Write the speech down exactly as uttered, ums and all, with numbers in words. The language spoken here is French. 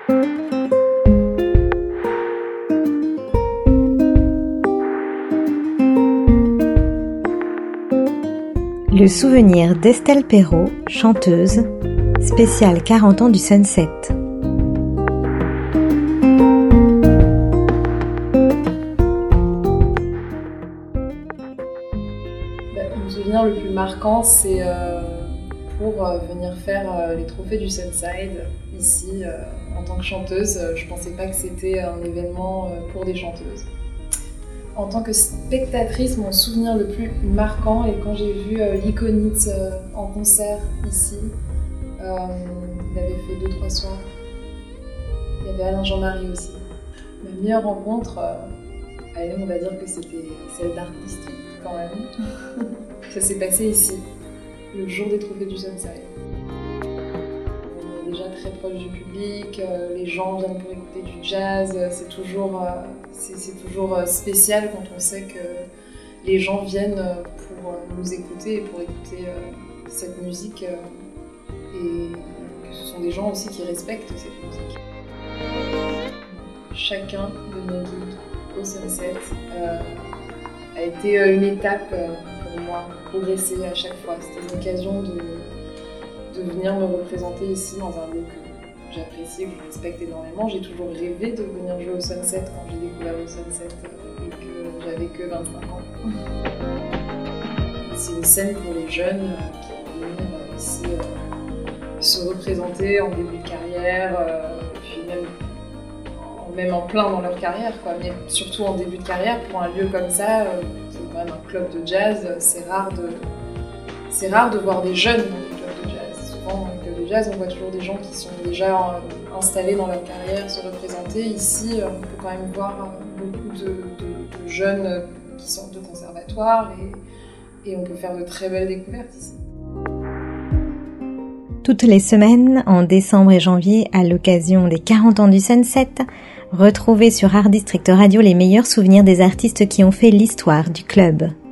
Le souvenir d'Estelle Perrot, chanteuse, spécial quarante ans du Sunset. Mon souvenir le plus marquant, c'est euh, pour euh, venir faire euh, les trophées du Sunside ici euh, en tant que chanteuse. Je ne pensais pas que c'était un événement euh, pour des chanteuses. En tant que spectatrice, mon souvenir le plus marquant est quand j'ai vu euh, l'Iconite euh, en concert ici. Euh, il avait fait deux trois soirs. Il y avait Alain Jean-Marie aussi. Ma meilleure rencontre, euh, allez, on va dire que c'était celle d'Art District quand même. Ça s'est passé ici, le jour des trophées du Sunside. On est déjà très proche du public, euh, les gens viennent pour écouter du jazz, c'est toujours, euh, c'est, c'est toujours spécial quand on sait que les gens viennent pour nous écouter et pour écouter euh, cette musique euh, et que ce sont des gens aussi qui respectent cette musique. Chacun de nos gigs au Sunset euh, a été une étape pour moi, progresser à chaque fois. C'était une occasion de, de venir me représenter ici dans un lieu que j'apprécie, que je respecte énormément. J'ai toujours rêvé de venir jouer au Sunset quand j'ai découvert le Sunset et que j'avais que vingt-cinq ans. C'est une scène pour les jeunes qui viennent ici se représenter en début de carrière, et puis même même en plein dans leur carrière, quoi. Mais surtout en début de carrière, pour un lieu comme ça, euh, c'est quand même un club de jazz, c'est rare de, c'est rare de voir des jeunes dans les clubs de jazz. Souvent, dans les clubs de jazz, on voit toujours des gens qui sont déjà euh, installés dans leur carrière, se représenter. Ici, euh, on peut quand même voir euh, beaucoup de, de, de jeunes euh, qui sortent de conservatoire et, et on peut faire de très belles découvertes ici. Toutes les semaines, en décembre et janvier, à l'occasion des quarante ans du Sunset, retrouvez sur Art District Radio les meilleurs souvenirs des artistes qui ont fait l'histoire du club.